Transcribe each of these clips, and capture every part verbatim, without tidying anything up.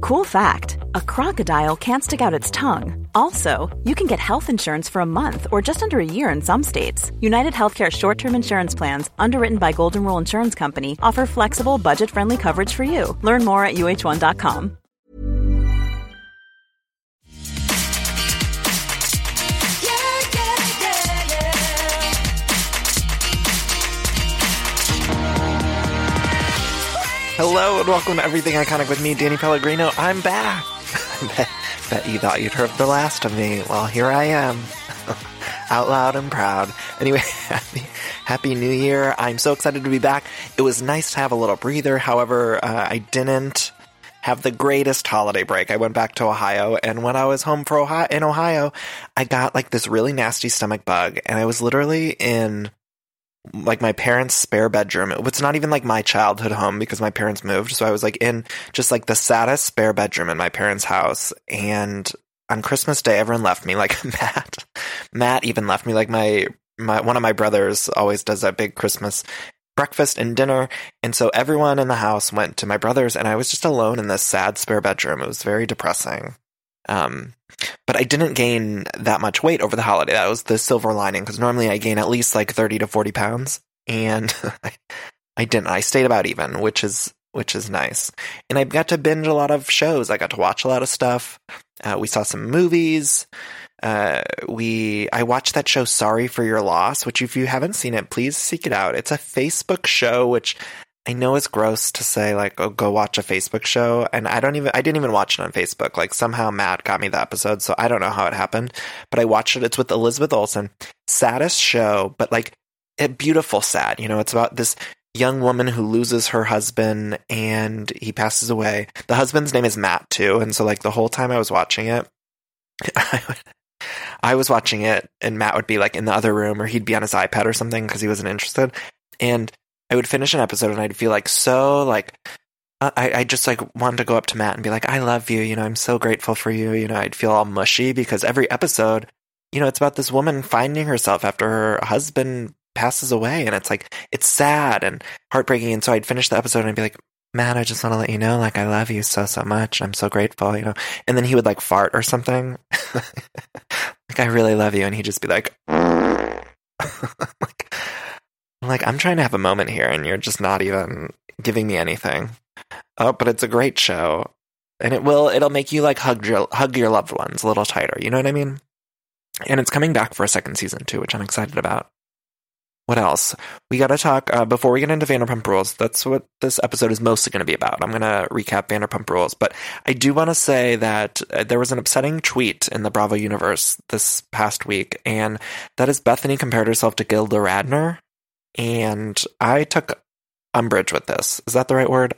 Cool fact, a crocodile can't stick out its tongue. Also, you can get health insurance for a month or just under a year in some states. United Healthcare short-term insurance plans, underwritten by Golden Rule Insurance Company, offer flexible, budget-friendly coverage for you. Learn more at U H one dot com. Hello and welcome to Everything Iconic with me, Danny Pellegrino. I'm back. I bet, bet you thought you'd heard the last of me. Well, here I am. Out loud and proud. Anyway, happy, happy New Year. I'm so excited to be back. It was nice to have a little breather. However, uh, I didn't have the greatest holiday break. I went back to Ohio, and when I was home for Ohio, in Ohio, I got like this really nasty stomach bug, and I was literally in like my parents' spare bedroom. It's not even like my childhood home because my parents moved. So I was like in just like the saddest spare bedroom in my parents' house. And on Christmas Day, everyone left me. Like Matt, Matt even left me. Like my, my, one of my brothers always does that big Christmas breakfast and dinner. And so everyone in the house went to my brother's, and I was just alone in this sad spare bedroom. It was very depressing. Um, but I didn't gain that much weight over the holiday. That was the silver lining, because normally I gain at least like thirty to forty pounds, and I, I didn't. I stayed about even, which is which is nice. And I got to binge a lot of shows. I got to watch a lot of stuff. Uh, we saw some movies. Uh, we I watched that show Sorry for Your Loss, which if you haven't seen it, please seek it out. It's a Facebook show, which I know it's gross to say, like, oh, go watch a Facebook show, and I don't even, I didn't even watch it on Facebook. Like, somehow Matt got me the episode, so I don't know how it happened, but I watched it. It's with Elizabeth Olsen. Saddest show, but, like, a beautiful sad. You know, it's about this young woman who loses her husband, and he passes away. The husband's name is Matt, too, and so, like, the whole time I was watching it, I, would, I was watching it, and Matt would be, like, in the other room, or he'd be on his iPad or something, because he wasn't interested, and I would finish an episode and I'd feel like so like I, I just like wanted to go up to Matt and be like, I love you, you know, I'm so grateful for you, you know. I'd feel all mushy because every episode, you know, it's about this woman finding herself after her husband passes away, and it's like it's sad and heartbreaking. And so I'd finish the episode and I'd be like, Matt, I just want to let you know, like, I love you so so much. I'm so grateful, you know. And then he would like fart or something. Like, I really love you, and he'd just be like, like Like, I'm trying to have a moment here, and you're just not even giving me anything. Oh, but it's a great show. And it will, it'll make you, like, hug your, hug your loved ones a little tighter. You know what I mean? And it's coming back for a second season, too, which I'm excited about. What else? We gotta talk, uh, before we get into Vanderpump Rules, that's what this episode is mostly going to be about. I'm going to recap Vanderpump Rules. But I do want to say that uh, there was an upsetting tweet in the Bravo universe this past week, and that is Bethany compared herself to Gilda Radner. And I took umbrage with this. Is that the right word?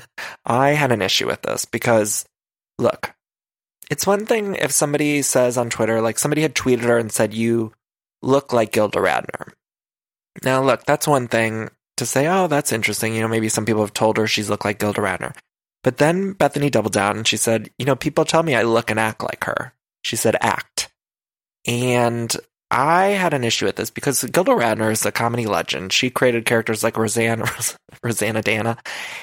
I had an issue with this because, look, it's one thing if somebody says on Twitter, like somebody had tweeted her and said, you look like Gilda Radner. Now, look, that's one thing to say, oh, that's interesting. You know, maybe some people have told her she's looked like Gilda Radner. But then Bethany doubled down and she said, you know, people tell me I look and act like her. She said act. And I had an issue with this because Gilda Radner is a comedy legend. She created characters like Roseanne, Rosanna Dana,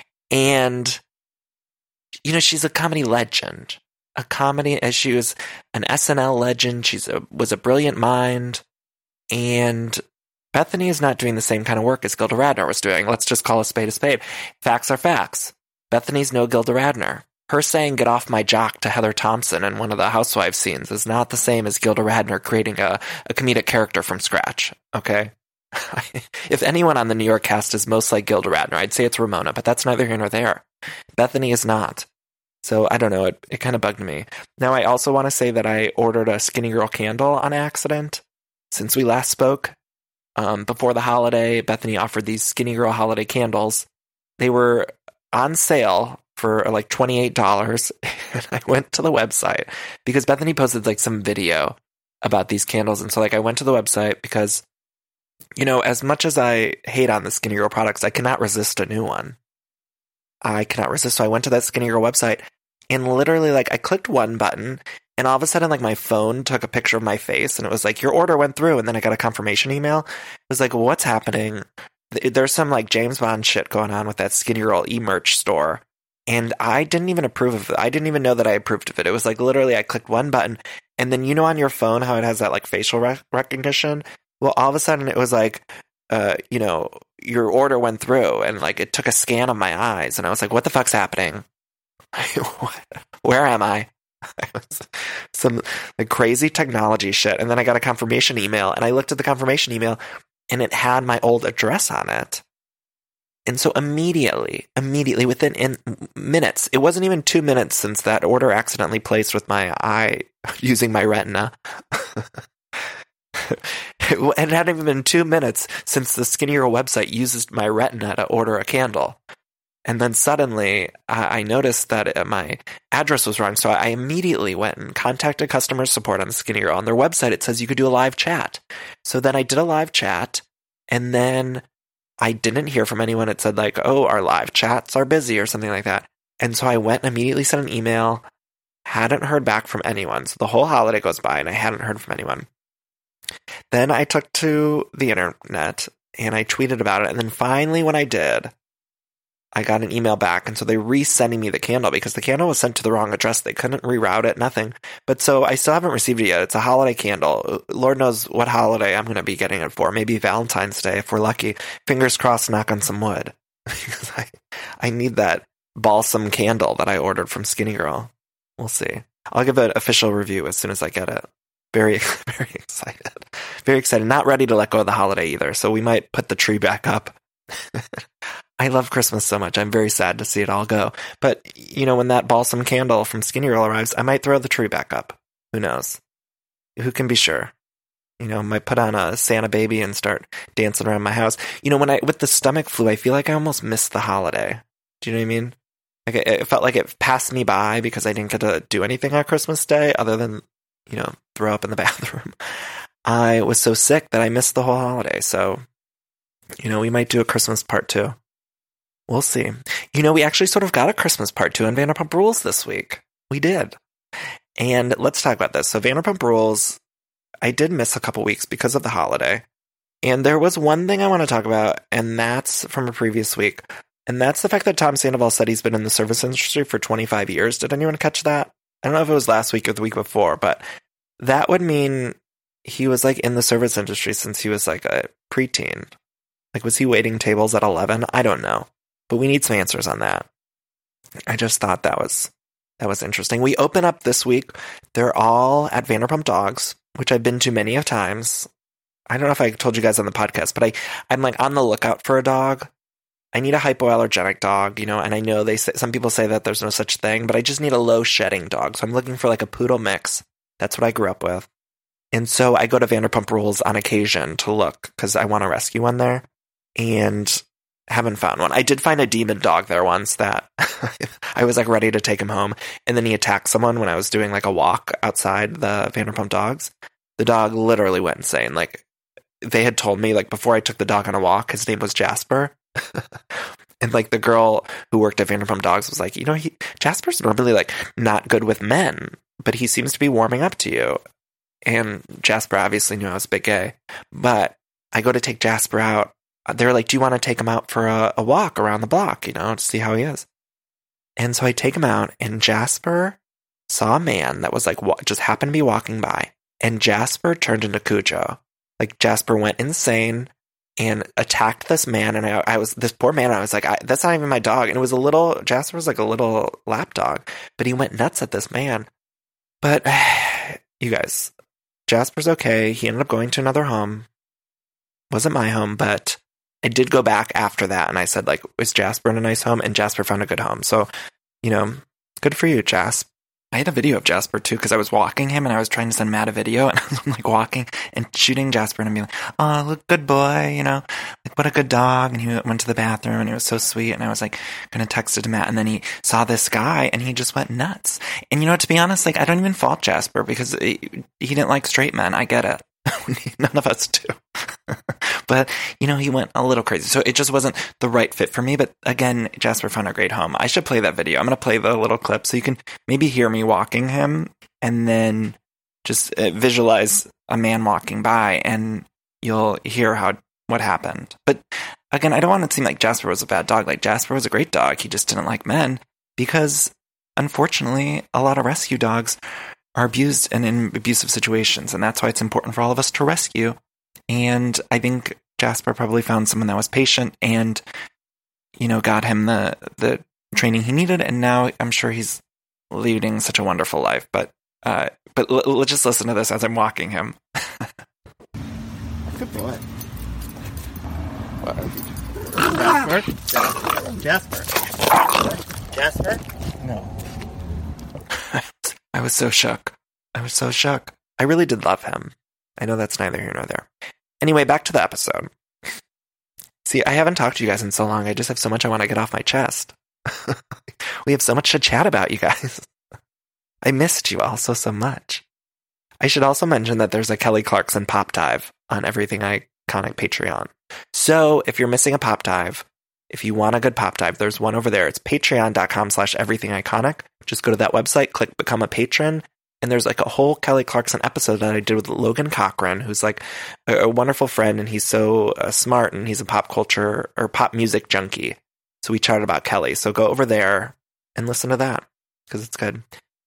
and, you know, she's a comedy legend. A comedy, as she was an S N L legend. She's a, was a brilliant mind, and Bethany is not doing the same kind of work as Gilda Radner was doing. Let's just call a spade a spade. Facts are facts. Bethany's no Gilda Radner. Her saying "get off my jock" to Heather Thompson in one of the Housewives scenes is not the same as Gilda Radner creating a, a comedic character from scratch, okay? If anyone on the New York cast is most like Gilda Radner, I'd say it's Ramona, but that's neither here nor there. Bethany is not. So, I don't know, it, it kind of bugged me. Now, I also want to say that I ordered a Skinny Girl candle on accident since we last spoke. Um, before the holiday, Bethany offered these Skinny Girl holiday candles. They were on sale for like twenty-eight dollars, and I went to the website because Bethany posted like some video about these candles, and so like I went to the website because, you know, as much as I hate on the Skinny Girl products, I cannot resist a new one. I cannot resist, so I went to that Skinny Girl website, and literally like I clicked one button, and all of a sudden like my phone took a picture of my face, and it was like, your order went through, and then I got a confirmation email. It was like, well, what's happening? There's some like James Bond shit going on with that Skinny Girl e-merch store. And I didn't even approve of it. I didn't even know that I approved of it. It was like literally I clicked one button, and then you know on your phone how it has that like facial rec- recognition? Well, all of a sudden it was like, uh, you know, your order went through, and like it took a scan of my eyes, and I was like, what the fuck's happening? Where am I? Some like crazy technology shit. And then I got a confirmation email, and I looked at the confirmation email, and it had my old address on it. And so immediately, immediately within in minutes, it wasn't even two minutes since that order accidentally placed with my eye using my retina. It hadn't even been two minutes since the Skinny Girl website uses my retina to order a candle. And then suddenly I, I noticed that it, my address was wrong. So I immediately went and contacted customer support on Skinny Girl. On their website, it says you could do a live chat. So then I did a live chat, and then I didn't hear from anyone. It said like, oh, our live chats are busy or something like that. And so I went and immediately sent an email, hadn't heard back from anyone. So the whole holiday goes by and I hadn't heard from anyone. Then I took to the internet and I tweeted about it. And then finally when I did, I got an email back. And so they resending me the candle because the candle was sent to the wrong address. They couldn't reroute it, nothing. But so I still haven't received it yet. It's a holiday candle. Lord knows what holiday I'm going to be getting it for. Maybe Valentine's Day if we're lucky. Fingers crossed, knock on some wood. Because I, I need that balsam candle that I ordered from Skinny Girl. We'll see. I'll give an official review as soon as I get it. Very, very excited. Very excited. Not ready to let go of the holiday either. So we might put the tree back up. I love Christmas so much. I'm very sad to see it all go. But, you know, when that balsam candle from Skinny Girl arrives, I might throw the tree back up. Who knows? Who can be sure? You know, I might put on a Santa baby and start dancing around my house. You know, when I, with the stomach flu, I feel like I almost missed the holiday. Do you know what I mean? Like it, it felt like it passed me by because I didn't get to do anything on Christmas Day other than, you know, throw up in the bathroom. I was so sick that I missed the whole holiday. So, you know, we might do a Christmas part two. We'll see. You know, we actually sort of got a Christmas part two on Vanderpump Rules this week. We did. And let's talk about this. So Vanderpump Rules, I did miss a couple weeks because of the holiday. And there was one thing I want to talk about, and that's from a previous week. And that's the fact that Tom Sandoval said he's been in the service industry for twenty-five years. Did anyone catch that? I don't know if it was last week or the week before, but that would mean he was like in the service industry since he was like a preteen. Like, was he waiting tables at eleven? I don't know. But we need some answers on that. I just thought that was that was interesting. We open up this week. They're all at Vanderpump Dogs, which I've been to many of times. I don't know if I told you guys on the podcast, but I, I'm like on the lookout for a dog. I need a hypoallergenic dog, you know, and I know they say, some people say that there's no such thing, but I just need a low shedding dog. So I'm looking for like a poodle mix. That's what I grew up with. And so I go to Vanderpump Rules on occasion to look because I want to rescue one there. And haven't found one. I did find a demon dog there once that I was like ready to take him home. And then he attacked someone when I was doing like a walk outside the Vanderpump Dogs. The dog literally went insane. Like they had told me like before I took the dog on a walk, his name was Jasper. And like the girl who worked at Vanderpump Dogs was like, you know, he Jasper's normally like not good with men, but he seems to be warming up to you. And Jasper obviously knew I was a bit gay, but I go to take Jasper out. They're like, do you want to take him out for a, a walk around the block, you know, to see how he is? And so I take him out, and Jasper saw a man that was like, wa- just happened to be walking by. And Jasper turned into Cujo. Like, Jasper went insane and attacked this man. And I, I was, this poor man, I was like, I, that's not even my dog. And it was a little, Jasper was like a little lap dog, but he went nuts at this man. But, you guys, Jasper's okay. He ended up going to another home. Wasn't my home, but I did go back after that, and I said, like, was Jasper in a nice home? And Jasper found a good home. So, you know, good for you, Jas. I had a video of Jasper, too, because I was walking him, and I was trying to send Matt a video, and I was, like, walking and shooting Jasper, and I'm being like, oh, look, good boy, you know, like, what a good dog. And he went to the bathroom, and he was so sweet, and I was, like, going to text it to Matt, and then he saw this guy, and he just went nuts. And, you know, to be honest, like, I don't even fault Jasper, because he, he didn't like straight men. I get it. None of us do. But, you know, he went a little crazy. So it just wasn't the right fit for me. But again, Jasper found a great home. I should play that video. I'm going to play the little clip so you can maybe hear me walking him and then just uh, visualize a man walking by and you'll hear how what happened. But again, I don't want it to seem like Jasper was a bad dog. Like, Jasper was a great dog. He just didn't like men. because unfortunately, a lot of rescue dogs are abused and in abusive situations, and that's why it's important for all of us to rescue. And I think Jasper probably found someone that was patient and, you know, got him the the training he needed, and now I'm sure he's leading such a wonderful life. But uh, but l- let's just listen to this as I'm walking him. Good boy. What are you doing? Jasper? Jasper? Jasper? No. I was so shook. I was so shook. I really did love him. I know that's neither here nor there. Anyway, back to the episode. See, I haven't talked to you guys in so long. I just have so much I want to get off my chest. We have so much to chat about, you guys. I missed you all so, so much. I should also mention that there's a Kelly Clarkson pop dive on Everything Iconic Patreon. So if you're missing a pop dive, if you want a good pop dive, there's one over there. It's patreon.com slash everythingiconic. Just go to that website, click become a patron, and there's like a whole Kelly Clarkson episode that I did with Logan Cochran, who's like a, a wonderful friend, and he's so uh, smart, and he's a pop culture or pop music junkie. So we chatted about Kelly. So go over there and listen to that, because it's good.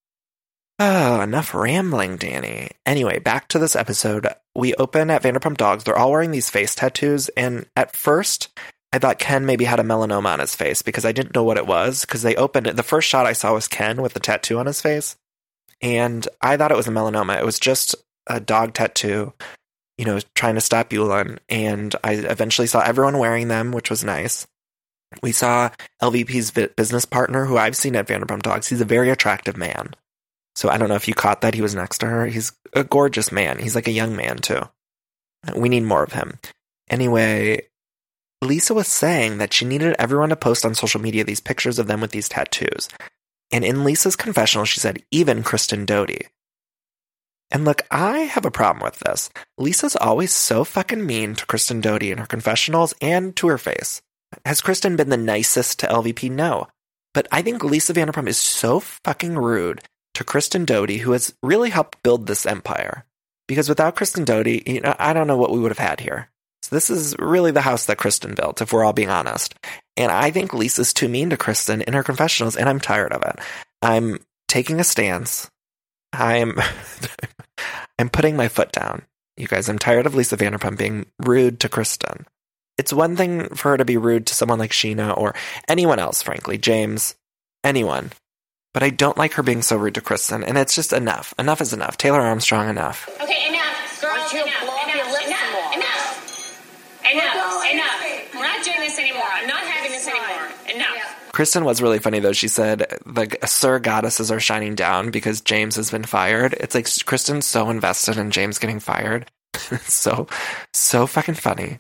Oh, enough rambling, Danny. Anyway, back to this episode. We open at Vanderpump Dogs. They're all wearing these face tattoos, and at first, I thought Ken maybe had a melanoma on his face, because I didn't know what it was, because they opened it. The first shot I saw was Ken with the tattoo on his face, and I thought it was a melanoma. It was just a dog tattoo, you know, trying to stop Yulin, and I eventually saw everyone wearing them, which was nice. We saw L V P's business partner, who I've seen at Vanderpump Dogs. He's a very attractive man. So I don't know if you caught that he was next to her. He's a gorgeous man. He's like a young man, too. We need more of him. Anyway, Lisa was saying that she needed everyone to post on social media these pictures of them with these tattoos. And in Lisa's confessional, she said, even Kristen Doute. And look, I have a problem with this. Lisa's always so fucking mean to Kristen Doute in her confessionals and to her face. Has Kristen been the nicest to L V P? No. But I think Lisa Vanderpump is so fucking rude to Kristen Doute, who has really helped build this empire. Because without Kristen Doute, you know, I don't know what we would have had here. So this is really the house that Kristen built, if we're all being honest. And I think Lisa's too mean to Kristen in her confessionals, and I'm tired of it. I'm taking a stance. I'm I'm putting my foot down. You guys, I'm tired of Lisa Vanderpump being rude to Kristen. It's one thing for her to be rude to someone like Sheena or anyone else, frankly, James, anyone. But I don't like her being so rude to Kristen, and it's just enough. Enough is enough. Taylor Armstrong, enough. Okay, enough. Girls, enough. Enough. Enough. Enough. Enough. Enough. We're not doing this anymore. I'm not having this anymore. Enough. Kristen was really funny, though. She said, the Sir Goddesses are shining down because James has been fired. It's like Kristen's so invested in James getting fired. so, so fucking funny.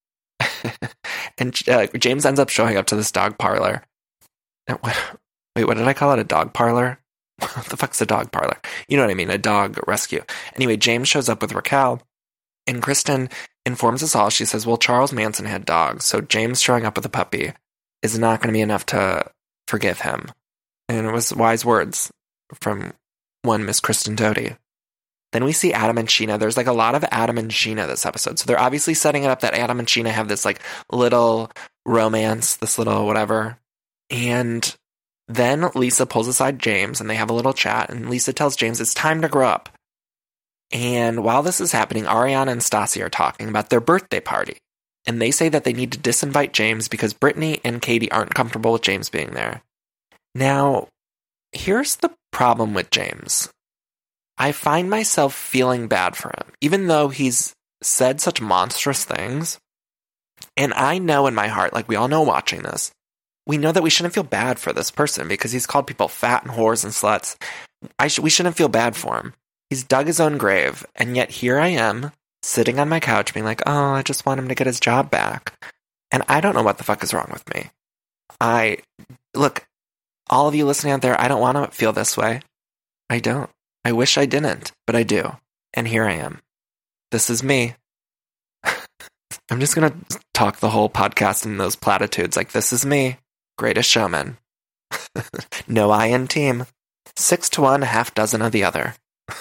And uh, James ends up showing up to this dog parlor. And what... Wait, what did I call it? A dog parlor? What the fuck's a dog parlor? You know what I mean, a dog rescue. Anyway, James shows up with Raquel, and Kristen informs us all. She says, well, Charles Manson had dogs, so James showing up with a puppy is not going to be enough to forgive him. And it was wise words from one Miss Kristen Doute. Then we see Adam and Sheena. There's like a lot of Adam and Sheena this episode. So they're obviously setting it up that Adam and Sheena have this like little romance, this little whatever. And then Lisa pulls aside James and they have a little chat, and Lisa tells James it's time to grow up. And while this is happening, Ariana and Stassi are talking about their birthday party. And they say that they need to disinvite James because Brittany and Katie aren't comfortable with James being there. Now, here's the problem with James. I find myself feeling bad for him, even though he's said such monstrous things. And I know in my heart, like we all know watching this, we know that we shouldn't feel bad for this person because he's called people fat and whores and sluts. I sh- we shouldn't feel bad for him. He's dug his own grave, and yet here I am, sitting on my couch being like, oh, I just want him to get his job back. And I don't know what the fuck is wrong with me. I, look, all of you listening out there, I don't want to feel this way. I don't. I wish I didn't, but I do. And here I am. This is me. I'm just going to talk the whole podcast in those platitudes like, this is me. Greatest showman. No I in team. Six to one, half dozen of the other.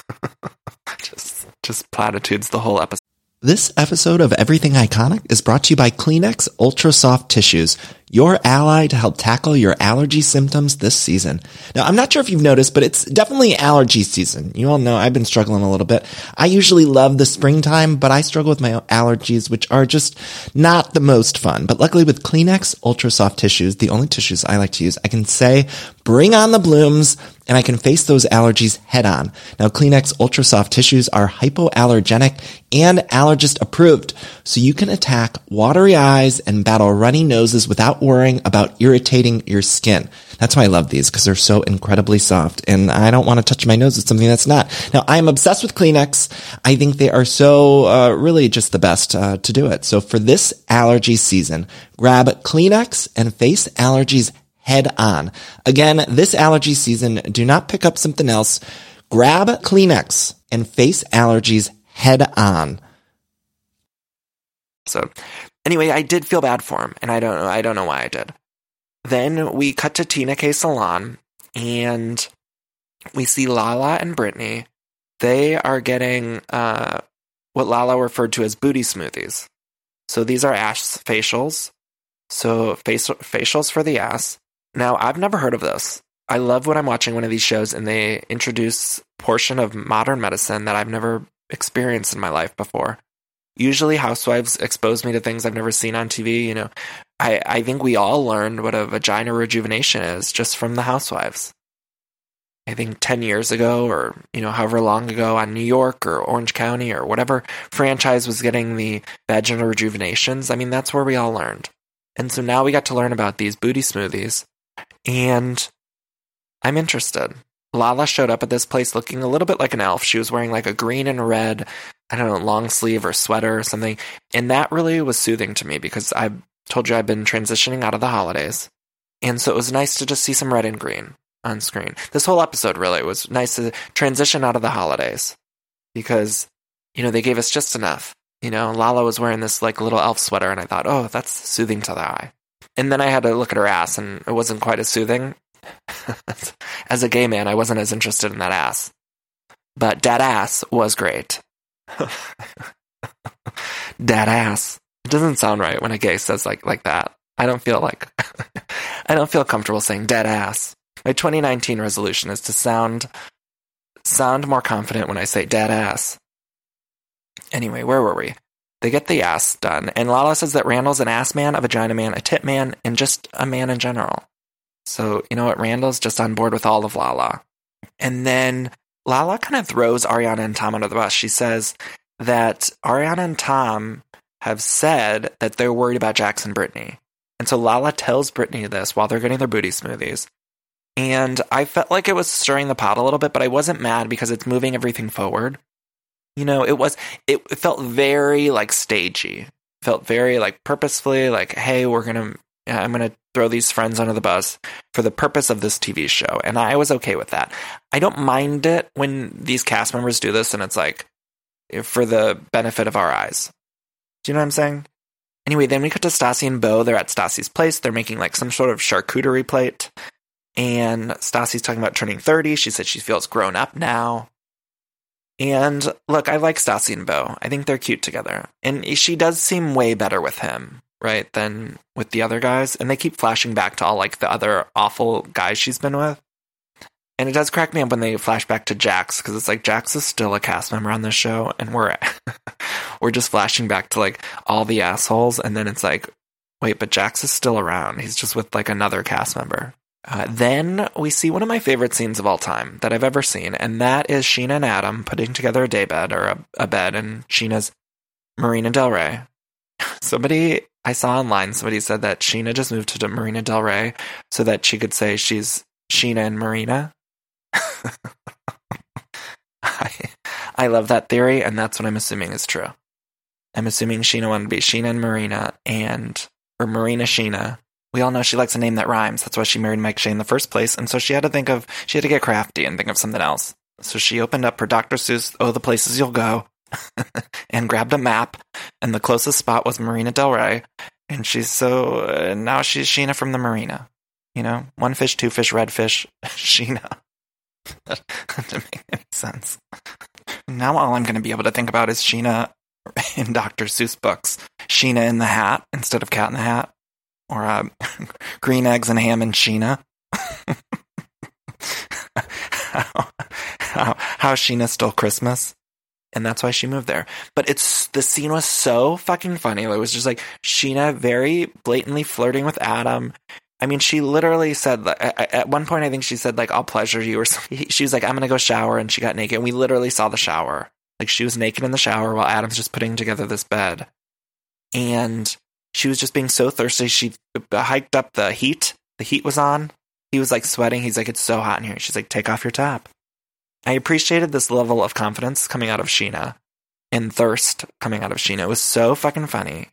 just, just platitudes the whole episode. This episode of Everything Iconic is brought to you by Kleenex Ultra Soft Tissues, your ally to help tackle your allergy symptoms this season. Now, I'm not sure if you've noticed, but it's definitely allergy season. You all know I've been struggling a little bit. I usually love the springtime, but I struggle with my allergies, which are just not the most fun. But luckily with Kleenex Ultra Soft Tissues, the only tissues I like to use, I can say, bring on the blooms, and I can face those allergies head on. Now, Kleenex Ultra Soft Tissues are hypoallergenic and allergist approved, so you can attack watery eyes and battle runny noses without worrying about irritating your skin. That's why I love these, because they're so incredibly soft, and I don't want to touch my nose with something that's not. Now, I am obsessed with Kleenex. I think they are so uh, really just the best uh, to do it. So for this allergy season, grab Kleenex and face allergies head on. Again, this allergy season, do not pick up something else. Grab Kleenex and face allergies head on. So anyway, I did feel bad for him, and I don't know, I don't know why I did. Then we cut to Tina K Salon, and we see Lala and Brittany. They are getting uh, what Lala referred to as booty smoothies. So these are ass facials. So face- facials for the ass. Now, I've never heard of this. I love when I'm watching one of these shows and they introduce a portion of modern medicine that I've never experienced in my life before. Usually housewives expose me to things I've never seen on T V. You know, I, I think we all learned what a vagina rejuvenation is just from the housewives. I think ten years ago, or, you know, however long ago, on New York or Orange County or whatever franchise was getting the vaginal rejuvenations. I mean, that's where we all learned. And so now we got to learn about these booty smoothies. And I'm interested. Lala showed up at this place looking a little bit like an elf. She was wearing like a green and red, I don't know, long sleeve or sweater or something. And that really was soothing to me because I told you I've been transitioning out of the holidays. And so it was nice to just see some red and green on screen. This whole episode really was nice to transition out of the holidays because, you know, they gave us just enough. You know, Lala was wearing this like little elf sweater and I thought, oh, that's soothing to the eye. And then I had to look at her ass, and it wasn't quite as soothing. As a gay man, I wasn't as interested in that ass. But that ass was great. That ass. It doesn't sound right when a gay says like like that. I don't feel like... I don't feel comfortable saying dead ass. My twenty nineteen resolution is to sound sound more confident when I say dead ass. Anyway, where were we? They get the ass done, and Lala says that Randall's an ass man, a vagina man, a tit man, and just a man in general. So, you know what? Randall's just on board with all of Lala. And then Lala kind of throws Ariana and Tom under the bus. She says that Ariana and Tom have said that they're worried about Jax and Brittany. And so Lala tells Brittany this while they're getting their booty smoothies. And I felt like it was stirring the pot a little bit, but I wasn't mad because it's moving everything forward. You know, it was, it felt very, like, stagey. Felt very, like, purposefully, like, hey, we're gonna, I'm gonna throw these friends under the bus for the purpose of this T V show. And I was okay with that. I don't mind it when these cast members do this and it's, like, for the benefit of our eyes. Do you know what I'm saying? Anyway, then we cut to Stassi and Beau. They're at Stassi's place. They're making, like, some sort of charcuterie plate. And Stassi's talking about turning thirty. She said she feels grown up now. And look, I like Stassi and Beau. I think they're cute together. And she does seem way better with him, right, than with the other guys. And they keep flashing back to all, like, the other awful guys she's been with. And it does crack me up when they flash back to Jax, because it's like Jax is still a cast member on this show, and we're we're just flashing back to, like, all the assholes. And then it's like, wait, but Jax is still around. He's just with, like, another cast member. Uh, then we see one of my favorite scenes of all time that I've ever seen, and that is Scheana and Adam putting together a daybed, or a, a bed, in Sheena's Marina Del Rey. Somebody, I saw online, somebody said that Scheana just moved to Marina Del Rey so that she could say she's Scheana and Marina. I, I love that theory, and that's what I'm assuming is true. I'm assuming Scheana wanted to be Scheana and Marina, and, or Marina Scheana. We all know she likes a name that rhymes. That's why she married Mike Shea in the first place. And so she had to think of, she had to get crafty and think of something else. So she opened up her Doctor Seuss, Oh, the Places You'll Go, and grabbed a map. And the closest spot was Marina Del Rey. And she's so, uh, now she's Scheana from the Marina. You know, one fish, two fish, red fish, Scheana. That doesn't make any sense. Now all I'm going to be able to think about is Scheana in Doctor Seuss books. Scheana in the Hat instead of Cat in the Hat. or uh, green eggs and ham and Sheena. how, how, how Sheena stole Christmas. And that's why she moved there. But it's the scene was so fucking funny. It was just like Sheena very blatantly flirting with Adam. I mean, she literally said, at one point, I think she said, like, I'll pleasure you. Or something. She was like, I'm going to go shower. And she got naked. And we literally saw the shower. Like, she was naked in the shower while Adam's just putting together this bed. And she was just being so thirsty. She hiked up the heat. The heat was on. He was, like, sweating. He's like, it's so hot in here. She's like, take off your top. I appreciated this level of confidence coming out of Sheena. And thirst coming out of Sheena. It was so fucking funny.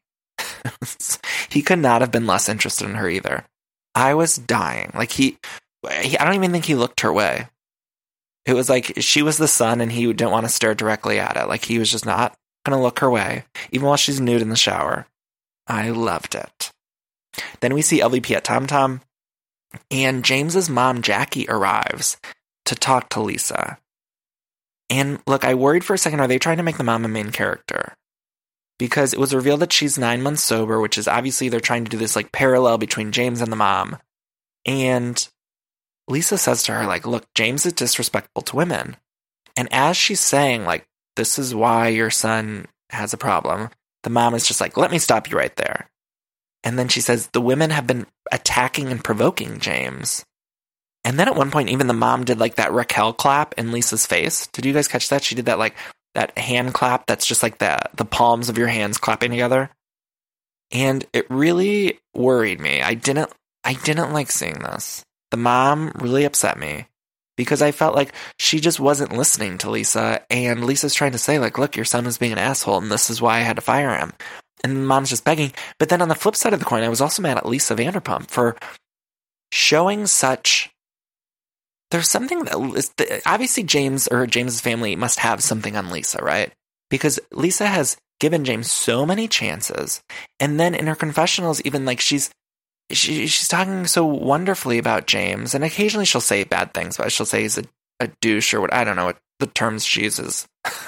He could not have been less interested in her either. I was dying. Like, he, he, I don't even think he looked her way. It was like she was the sun and he didn't want to stare directly at it. Like, he was just not going to look her way, even while she's nude in the shower. I loved it. Then we see L V P at Tom Tom, and James's mom, Jackie, arrives to talk to Lisa. And look, I worried for a second, are they trying to make the mom a main character? Because it was revealed that she's nine months sober, which is obviously they're trying to do this like parallel between James and the mom. And Lisa says to her, like, look, James is disrespectful to women. And as she's saying, like, this is why your son has a problem, the mom is just like, let me stop you right there. And then she says, the women have been attacking and provoking James. And then at one point, even the mom did like that Raquel clap in Lisa's face. Did you guys catch that? She did that like that hand clap that's just like the, the palms of your hands clapping together. And it really worried me. I didn't I didn't like seeing this. The mom really upset me because I felt like she just wasn't listening to Lisa, and Lisa's trying to say, like, look, your son was being an asshole and this is why I had to fire him. And mom's just begging. But then on the flip side of the coin, I was also mad at Lisa Vanderpump for showing such... There's something that obviously James or James's family must have something on Lisa, right? Because Lisa has given James so many chances, and then in her confessionals, even like she's she, she's talking so wonderfully about James, and occasionally she'll say bad things, but she'll say he's a, a douche or what I don't know what the terms she uses.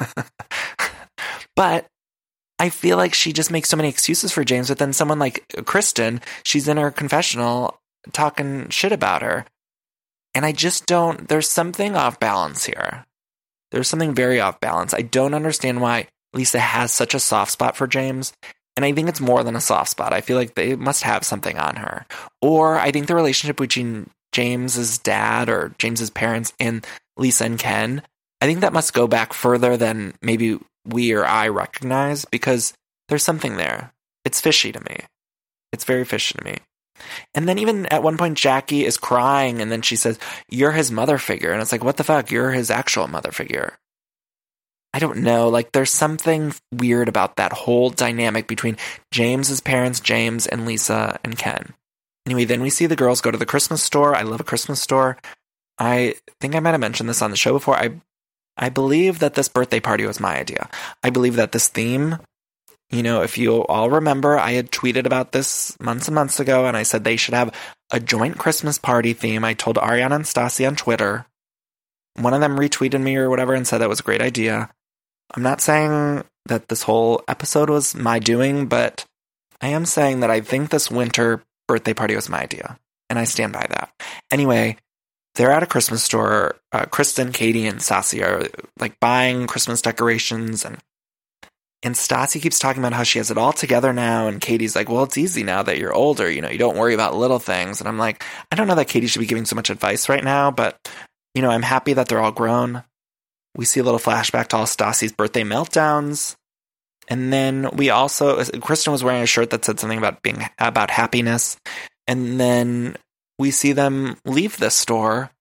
But I feel like she just makes so many excuses for James, but then someone like Kristen, she's in her confessional talking shit about her. And I just don't, there's something off balance here. There's something very off balance. I don't understand why Lisa has such a soft spot for James. And I think it's more than a soft spot. I feel like they must have something on her. Or I think the relationship between James's dad or James's parents and Lisa and Ken, I think that must go back further than maybe we or I recognize, because there's something there. It's fishy to me. It's very fishy to me. And then even at one point, Jackie is crying, and then she says, you're his mother figure. And it's like, what the fuck? You're his actual mother figure. I don't know. Like, there's something weird about that whole dynamic between James's parents, James, and Lisa and Ken. Anyway, then we see the girls go to the Christmas store. I love a Christmas store. I think I might have mentioned this on the show before. I, I believe that this birthday party was my idea. I believe that this theme... You know, if you all remember, I had tweeted about this months and months ago, and I said they should have a joint Christmas party theme. I told Ariana and Stassi on Twitter. One of them retweeted me or whatever and said that was a great idea. I'm not saying that this whole episode was my doing, but I am saying that I think this winter birthday party was my idea, and I stand by that. Anyway, they're at a Christmas store. Uh, Kristen, Katie, and Stassi are like buying Christmas decorations, and And Stassi keeps talking about how she has it all together now, and Katie's like, well, it's easy now that you're older, you know, you don't worry about little things. And I'm like, I don't know that Katie should be giving so much advice right now, but, you know, I'm happy that they're all grown. We see a little flashback to all Stassi's birthday meltdowns. And then we also, Kristen was wearing a shirt that said something about being, about happiness. And then we see them leave this store,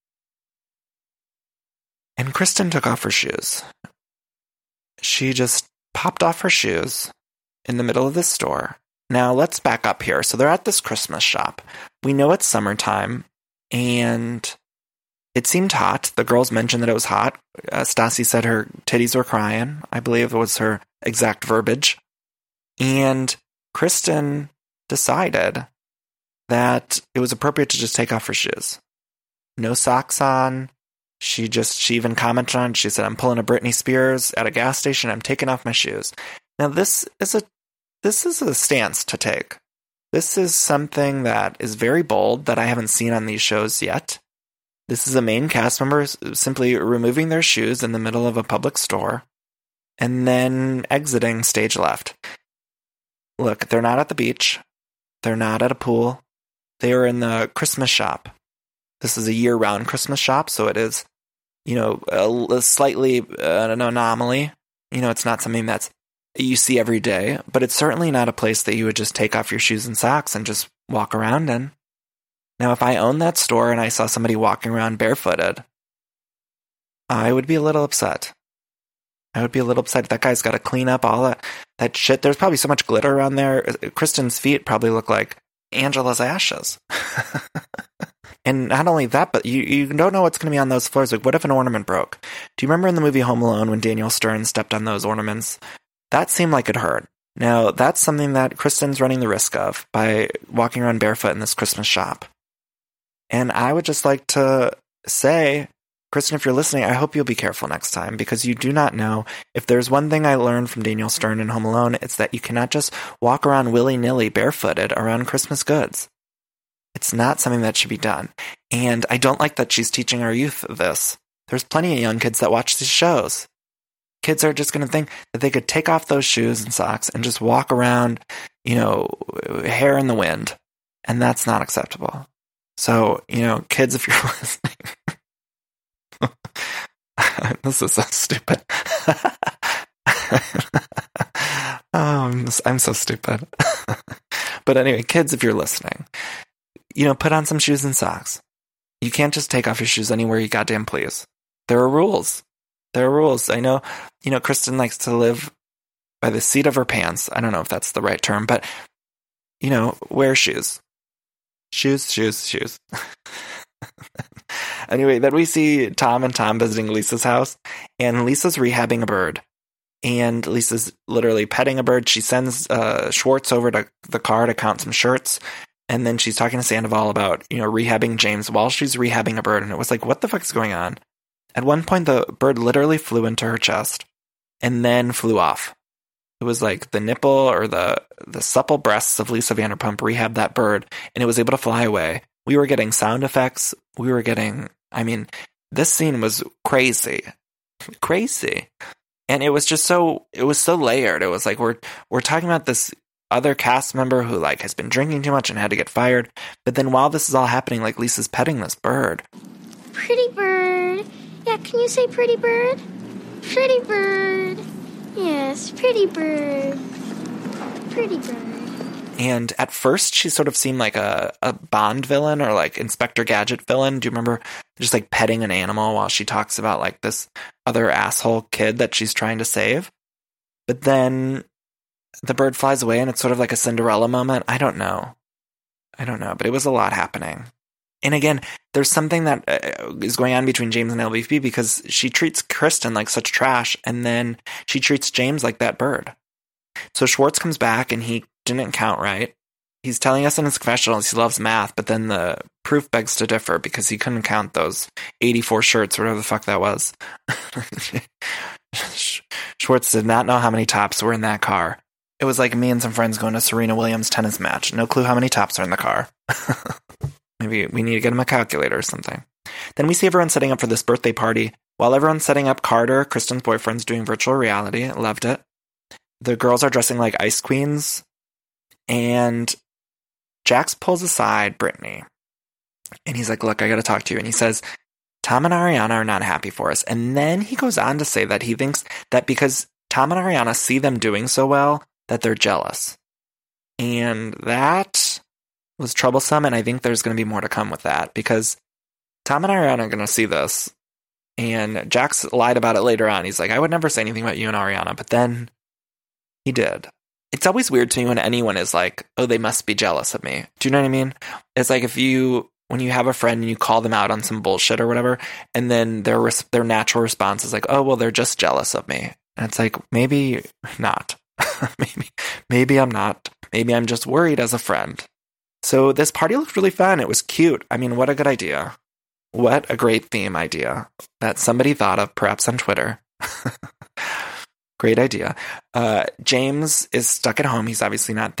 and Kristen took off her shoes. She just popped off her shoes in the middle of this store. Now, let's back up here. So they're at this Christmas shop. We know it's summertime, and it seemed hot. The girls mentioned that it was hot. Uh, Stassi said her titties were crying. I believe it was her exact verbiage. And Kristen decided that it was appropriate to just take off her shoes. No socks on. She just, she even commented on it. She said, I'm pulling a Britney Spears at a gas station. I'm taking off my shoes. Now, this is a, this is a stance to take. This is something that is very bold that I haven't seen on these shows yet. This is a main cast member simply removing their shoes in the middle of a public store and then exiting stage left. Look, they're not at the beach. They're not at a pool. They are in the Christmas shop. This is a year-round Christmas shop, so it is, you know, a, a slightly uh, an anomaly. You know, it's not something that's you see every day, but it's certainly not a place that you would just take off your shoes and socks and just walk around in. Now, if I owned that store and I saw somebody walking around barefooted, I would be a little upset. I would be a little upset. That guy's got to clean up all that, that shit. There's probably so much glitter around there. Kristen's feet probably look like Angela's ashes. And not only that, but you, you don't know what's going to be on those floors. Like, what if an ornament broke? Do you remember in the movie Home Alone when Daniel Stern stepped on those ornaments? That seemed like it hurt. Now, that's something that Kristen's running the risk of by walking around barefoot in this Christmas shop. And I would just like to say, Kristen, if you're listening, I hope you'll be careful next time, because you do not know. If there's one thing I learned from Daniel Stern in Home Alone, it's that you cannot just walk around willy-nilly barefooted around Christmas goods. It's not something that should be done. And I don't like that she's teaching our youth this. There's plenty of young kids that watch these shows. Kids are just going to think that they could take off those shoes and socks and just walk around, you know, hair in the wind. And that's not acceptable. So, you know, kids, if you're listening, this is so stupid. oh, I'm, I'm so stupid. But anyway, kids, if you're listening, you know, put on some shoes and socks. You can't just take off your shoes anywhere you goddamn please. There are rules. There are rules. I know, you know, Kristen likes to live by the seat of her pants. I don't know if that's the right term, but, you know, wear shoes. Shoes, shoes, shoes. Anyway, then we see Tom and Tom visiting Lisa's house, and Lisa's rehabbing a bird. And Lisa's literally petting a bird. She sends uh, Schwartz over to the car to count some shirts, and then she's talking to Sandoval about, you know, rehabbing James while she's rehabbing a bird. And it was like, what the fuck is going on? At one point, the bird literally flew into her chest and then flew off. It was like the nipple or the the supple breasts of Lisa Vanderpump rehabbed that bird, and it was able to fly away. We were getting sound effects. We were getting, I mean, this scene was crazy. Crazy. And it was just so, it was so layered. It was like, we're we're talking about this other cast member who, like, has been drinking too much and had to get fired. But then while this is all happening, like, Lisa's petting this bird. Pretty bird. Yeah, can you say pretty bird? Pretty bird. Yes, pretty bird. Pretty bird. And at first, she sort of seemed like a, a Bond villain or like Inspector Gadget villain. Do you remember just like petting an animal while she talks about like this other asshole kid that she's trying to save? But then the bird flies away and it's sort of like a Cinderella moment. I don't know. I don't know, but it was a lot happening. And again, there's something that uh, is going on between James and L B P because she treats Kristen like such trash, and then she treats James like that bird. So Schwartz comes back and he didn't count right. He's telling us in his confessionals he loves math, but then the proof begs to differ because he couldn't count those eighty-four shirts, whatever the fuck that was. Schwartz did not know how many tops were in that car. It was like me and some friends going to Serena Williams' tennis match. No clue how many tops are in the car. Maybe we need to get him a calculator or something. Then we see everyone setting up for this birthday party. While everyone's setting up, Carter, Kristen's boyfriend's doing virtual reality. Loved it. The girls are dressing like ice queens. And Jax pulls aside Brittany. And he's like, look, I got to talk to you. And he says, Tom and Ariana are not happy for us. And then he goes on to say that he thinks that because Tom and Ariana see them doing so well, that they're jealous. And that was troublesome, and I think there's going to be more to come with that, because Tom and Ariana are going to see this, and Jax lied about it later on. He's like, I would never say anything about you and Ariana, but then he did. It's always weird to me when anyone is like, oh, they must be jealous of me. Do you know what I mean? It's like if you, when you have a friend and you call them out on some bullshit or whatever, and then their their natural response is like, oh, well, they're just jealous of me. And it's like, maybe not. maybe, maybe I'm not. Maybe I'm just worried as a friend. So this party looked really fun. It was cute. I mean, what a good idea. What a great theme idea that somebody thought of, perhaps on Twitter. Great idea. Uh, James is stuck at home. He's obviously not there.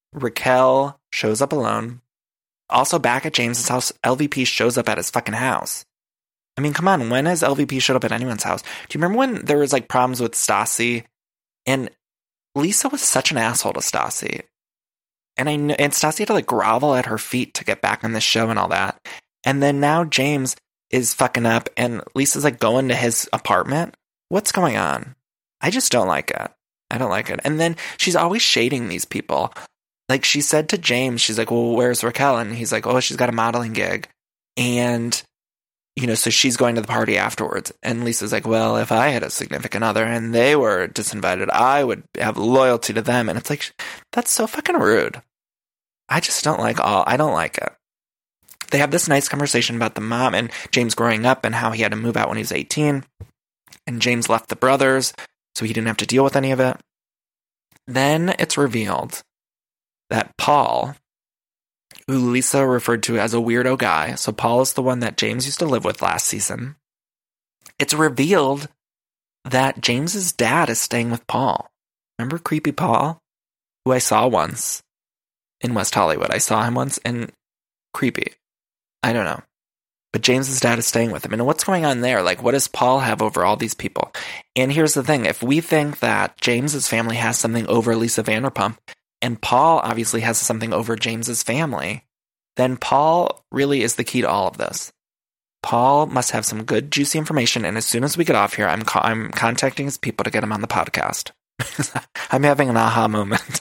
Raquel shows up alone. Also, back at James's house, L V P shows up at his fucking house. I mean, come on, when has L V P showed up at anyone's house? Do you remember when there was like problems with Stassi? And Lisa was such an asshole to Stassi. And I know, and Stassi had to like grovel at her feet to get back on the show and all that. And then now James is fucking up and Lisa's like going to his apartment. What's going on? I just don't like it. I don't like it. And then she's always shading these people. Like she said to James, she's like, well, where's Raquel? And he's like, oh, she's got a modeling gig. And, you know, so she's going to the party afterwards. And Lisa's like, well, if I had a significant other and they were disinvited, I would have loyalty to them. And it's like, that's so fucking rude. I just don't like all, I don't like it. They have this nice conversation about the mom and James growing up and how he had to move out when he was eighteen. And James left the brothers, so he didn't have to deal with any of it. Then it's revealed that Paul, who Lisa referred to as a weirdo guy, so Paul is the one that James used to live with last season. It's revealed that James's dad is staying with Paul. Remember Creepy Paul? Who I saw once in West Hollywood. I saw him once and creepy. I don't know. But James's dad is staying with him. And what's going on there? Like, what does Paul have over all these people? And here's the thing. If we think that James's family has something over Lisa Vanderpump, and Paul obviously has something over James's family, then Paul really is the key to all of this. Paul must have some good, juicy information. And as soon as we get off here, I'm co- I'm contacting his people to get him on the podcast. I'm having an aha moment.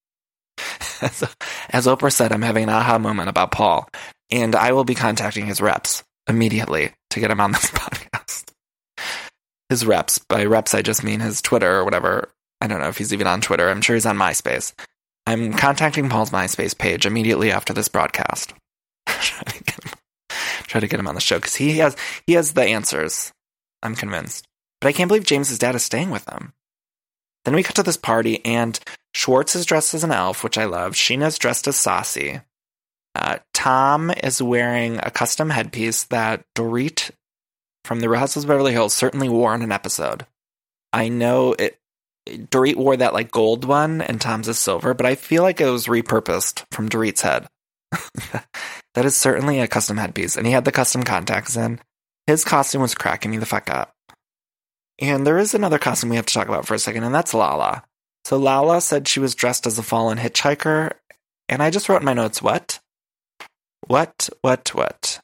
as, as Oprah said, I'm having an aha moment about Paul. And I will be contacting his reps immediately to get him on this podcast. His reps. By reps, I just mean his Twitter or whatever. I don't know if he's even on Twitter. I'm sure he's on MySpace. I'm contacting Paul's MySpace page immediately after this broadcast. try, to get him, try to get him on the show because he has he has the answers. I'm convinced. But I can't believe James's dad is staying with him. Then we cut to this party, and Schwartz is dressed as an elf, which I love. Sheena's dressed as Stassi. Uh, Tom is wearing a custom headpiece that Dorit from The Real Housewives of Beverly Hills certainly wore in an episode. I know it. Dorit wore that like gold one, and Tom's is silver, but I feel like it was repurposed from Dorit's head. That is certainly a custom headpiece, and he had the custom contacts in. His costume was cracking me the fuck up. And there is another costume we have to talk about for a second, and that's Lala. So Lala said she was dressed as a fallen hitchhiker, and I just wrote in my notes, what? What, what, what?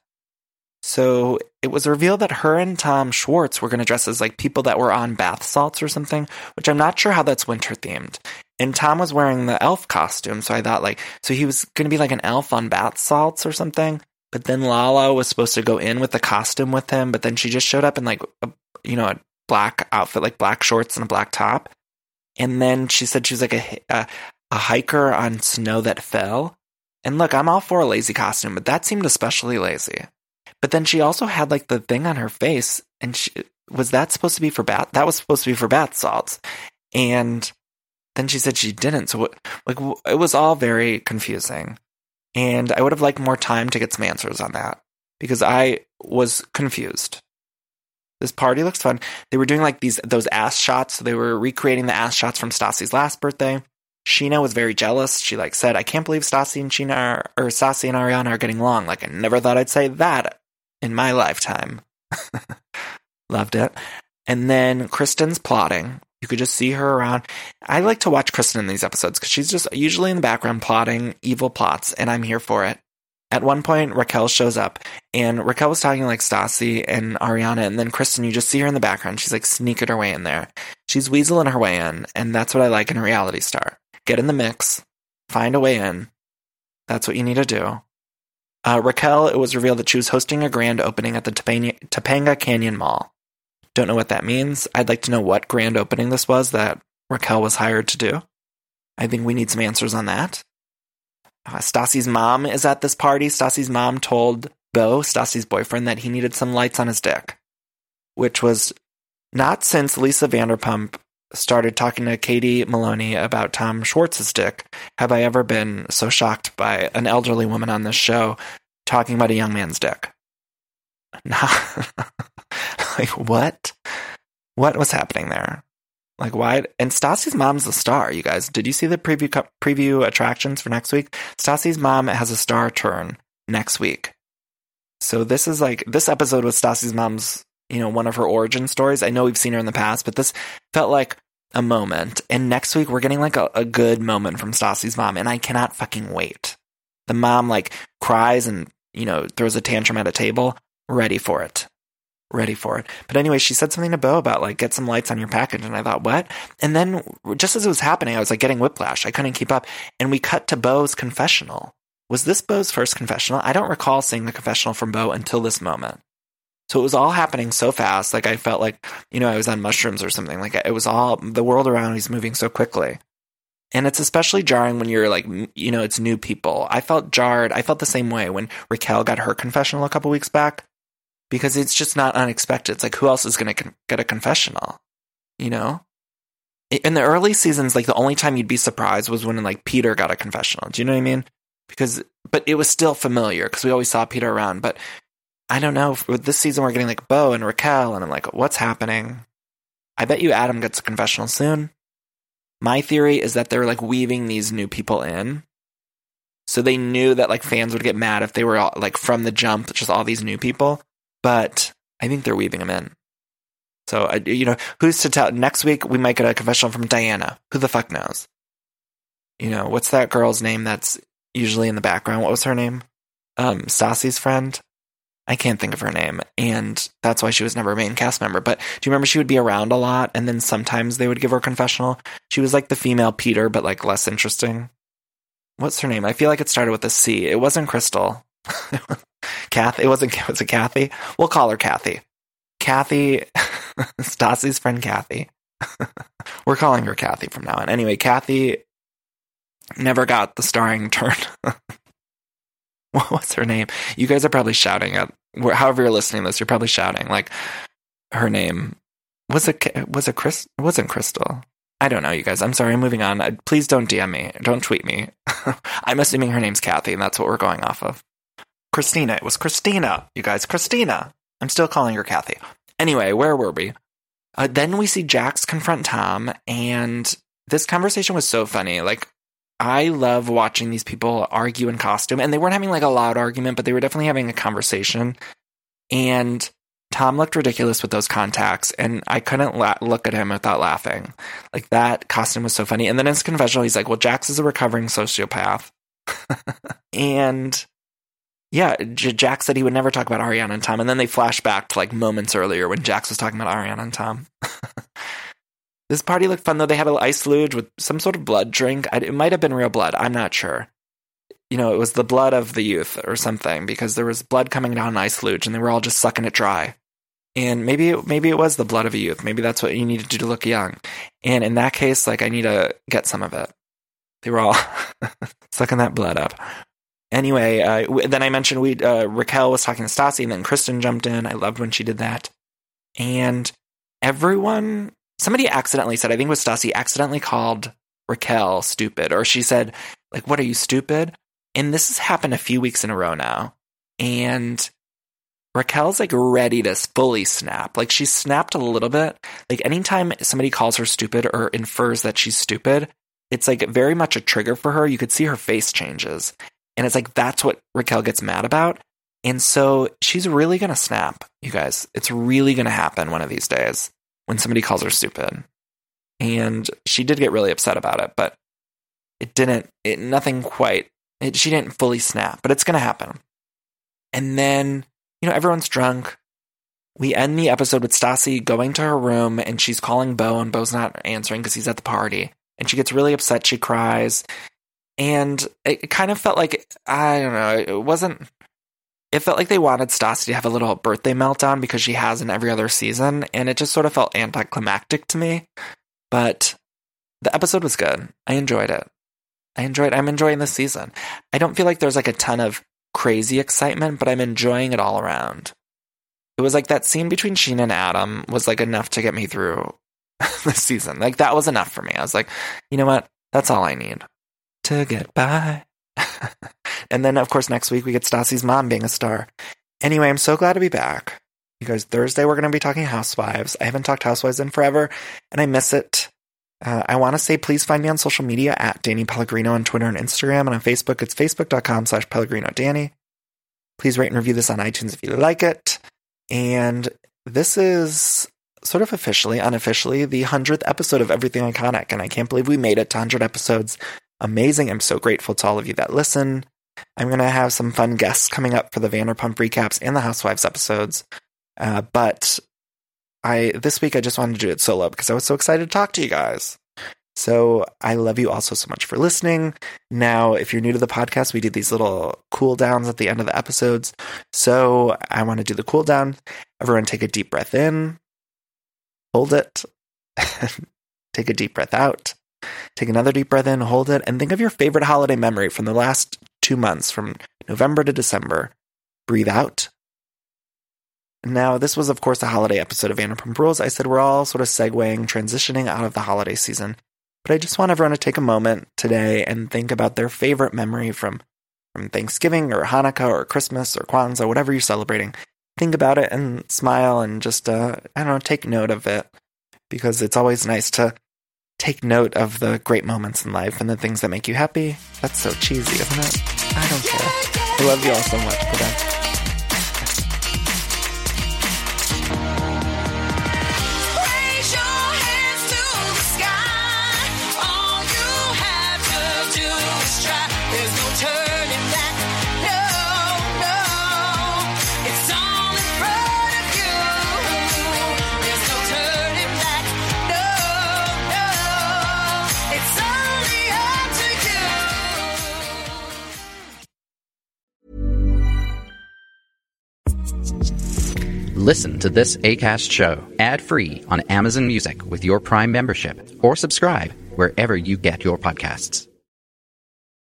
So it was revealed that her and Tom Schwartz were going to dress as like people that were on bath salts or something, which I'm not sure how that's winter themed. And Tom was wearing the elf costume, so I thought like, so he was going to be like an elf on bath salts or something. But then Lala was supposed to go in with the costume with him, but then she just showed up in like, a, you know, a black outfit, like black shorts and a black top. And then she said she was like a, a, a hiker on snow that fell. And look, I'm all for a lazy costume, but that seemed especially lazy. But then she also had like the thing on her face, and she, was that supposed to be for bath? That was supposed to be for bath salts. And then she said she didn't. So like it was all very confusing. And I would have liked more time to get some answers on that because I was confused. This party looks fun. They were doing like these those ass shots. So they were recreating the ass shots from Stassi's last birthday. Sheena was very jealous. She like said, I can't believe Stassi and Sheena are, or Stassi and Ariana are getting along. Like I never thought I'd say that in my lifetime. Loved it. And then Kristen's plotting. You could just see her around. I like to watch Kristen in these episodes because she's just usually in the background plotting evil plots, and I'm here for it. At one point, Raquel shows up, and Raquel was talking like Stassi and Ariana, and then Kristen, you just see her in the background. She's like sneaking her way in there. She's weaseling her way in, and that's what I like in a reality star. Get in the mix, find a way in. That's what you need to do. Uh, Raquel, it was revealed that she was hosting a grand opening at the Topanga, Topanga Canyon Mall. Don't know what that means. I'd like to know what grand opening this was that Raquel was hired to do. I think we need some answers on that. Uh, Stassi's mom is at this party. Stassi's mom told Beau, Stassi's boyfriend, that he needed some lights on his dick, which was not since Lisa Vanderpump started talking to Katie Maloney about Tom Schwartz's dick have I ever been so shocked by an elderly woman on this show talking about a young man's dick. Like, what? What was happening there? Like, why? And Stassi's mom's the star, you guys. Did you see the preview co- preview attractions for next week? Stassi's mom has a star turn next week. So this is like, this episode was Stassi's mom's, you know, one of her origin stories. I know we've seen her in the past, but this felt like a moment. And next week, we're getting like a, a good moment from Stassi's mom, and I cannot fucking wait. The mom like cries and, you know, throws a tantrum at a table. Ready for it. Ready for it. But anyway, she said something to Bo about like, get some lights on your package. And I thought, what? And then just as it was happening, I was like getting whiplash. I couldn't keep up. And we cut to Bo's confessional. Was this Bo's first confessional? I don't recall seeing the confessional from Bo until this moment. So it was all happening so fast. Like I felt like, you know, I was on mushrooms or something. Like it was all, the world around me is moving so quickly. And it's especially jarring when you're like, you know, it's new people. I felt jarred. I felt the same way when Raquel got her confessional a couple weeks back. Because it's just not unexpected. It's like, who else is going to con- get a confessional? You know? In the early seasons, like, the only time you'd be surprised was when, like, Peter got a confessional. Do you know what I mean? Because, but it was still familiar, because we always saw Peter around. But I don't know. With this season, we're getting, like, Bo and Raquel, and I'm like, what's happening? I bet you Adam gets a confessional soon. My theory is that they're, like, weaving these new people in. So they knew that, like, fans would get mad if they were, all, like, from the jump, just all these new people. But I think they're weaving them in. So, I, you know, who's to tell? Next week, we might get a confessional from Diana. Who the fuck knows? You know, what's that girl's name that's usually in the background? What was her name? Um, Stassi's friend? I can't think of her name. And that's why she was never a main cast member. But do you remember she would be around a lot? And then sometimes they would give her a confessional. She was like the female Peter, but like less interesting. What's her name? I feel like it started with a C. It wasn't Crystal. Kathy, it wasn't, was it Kathy? We'll call her Kathy. Kathy, Stassi's friend Kathy. We're calling her Kathy from now on. Anyway, Kathy never got the starring turn. What's her name? You guys are probably shouting at, however you're listening to this, you're probably shouting, like, her name. Was it, was it Chris? It wasn't Crystal. I don't know, you guys. I'm sorry, I'm moving on. Please don't D M me. Don't tweet me. I'm assuming her name's Kathy, and that's what we're going off of. Christina. It was Christina, you guys. Christina. I'm still calling her Kathy. Anyway, where were we? Uh, then we see Jax confront Tom, and this conversation was so funny. Like, I love watching these people argue in costume, and they weren't having like a loud argument, but they were definitely having a conversation. And Tom looked ridiculous with those contacts, and I couldn't la- look at him without laughing. Like, that costume was so funny. And then in his confessional, he's like, well, Jax is a recovering sociopath. And yeah, J- Jax said he would never talk about Ariana and Tom. And then they flash back to like moments earlier when Jax was talking about Ariana and Tom. This party looked fun, though. They had an ice luge with some sort of blood drink. I, it might have been real blood. I'm not sure. You know, it was the blood of the youth or something, because there was blood coming down an ice luge and they were all just sucking it dry. And maybe, maybe it was the blood of a youth. Maybe that's what you need to do to look young. And in that case, like, I need to get some of it. They were all sucking that blood up. Anyway, uh, w- then I mentioned we uh, Raquel was talking to Stassi, and then Kristen jumped in. I loved when she did that. And everyone, somebody accidentally said, I think it was Stassi, accidentally called Raquel stupid. Or she said, like, what, are you stupid? And this has happened a few weeks in a row now. And Raquel's like ready to fully snap. Like, she's snapped a little bit. Like, anytime somebody calls her stupid or infers that she's stupid, it's like very much a trigger for her. You could see her face changes. And it's like, that's what Raquel gets mad about. And so she's really going to snap, you guys. It's really going to happen one of these days when somebody calls her stupid. And she did get really upset about it, but it didn't, it, nothing quite, it, she didn't fully snap, but it's going to happen. And then, you know, everyone's drunk. We end the episode with Stassi going to her room, and she's calling Bo, and Bo's not answering because he's at the party. And she gets really upset. She cries. And it kind of felt like, I don't know, it wasn't, it felt like they wanted Stassi to have a little birthday meltdown because she has in every other season. And it just sort of felt anticlimactic to me. But the episode was good. I enjoyed it. I enjoyed, I'm enjoying this season. I don't feel like there's like a ton of crazy excitement, but I'm enjoying it all around. It was like that scene between Sheena and Adam was like enough to get me through this season. Like, that was enough for me. I was like, you know what? That's all I need to get by. And then, of course, next week we get Stassi's mom being a star. Anyway, I'm so glad to be back. You guys, Thursday we're going to be talking Housewives. I haven't talked Housewives in forever, and I miss it. Uh, I want to say please find me on social media at Danny Pellegrino on Twitter and Instagram, and on Facebook it's facebook.com slash Pellegrino Danny. Please rate and review this on iTunes if you like it. And this is sort of officially, unofficially, the hundredth episode of Everything Iconic, and I can't believe we made it to one hundred episodes. Amazing. I'm so grateful to all of you that listen. I'm going to have some fun guests coming up for the Vanderpump recaps and the Housewives episodes. Uh, but I this week I just wanted to do it solo because I was so excited to talk to you guys. So I love you all so, so much for listening. Now, if you're new to the podcast, we do these little cool downs at the end of the episodes. So I want to do the cool down. Everyone take a deep breath in. Hold it. Take a deep breath out. Take another deep breath in, hold it, and think of your favorite holiday memory from the last two months, from November to December. Breathe out. Now, this was, of course, a holiday episode of Vanderpump Rules. I said we're all sort of segueing, transitioning out of the holiday season. But I just want everyone to take a moment today and think about their favorite memory from, from Thanksgiving or Hanukkah or Christmas or Kwanzaa, whatever you're celebrating. Think about it and smile and just, uh, I don't know, take note of it. Because it's always nice to take note of the great moments in life and the things that make you happy. That's so cheesy, isn't it? I don't care. I love you all so much. Bye-bye. Listen to this Acast show ad-free on Amazon Music with your Prime membership, or subscribe wherever you get your podcasts.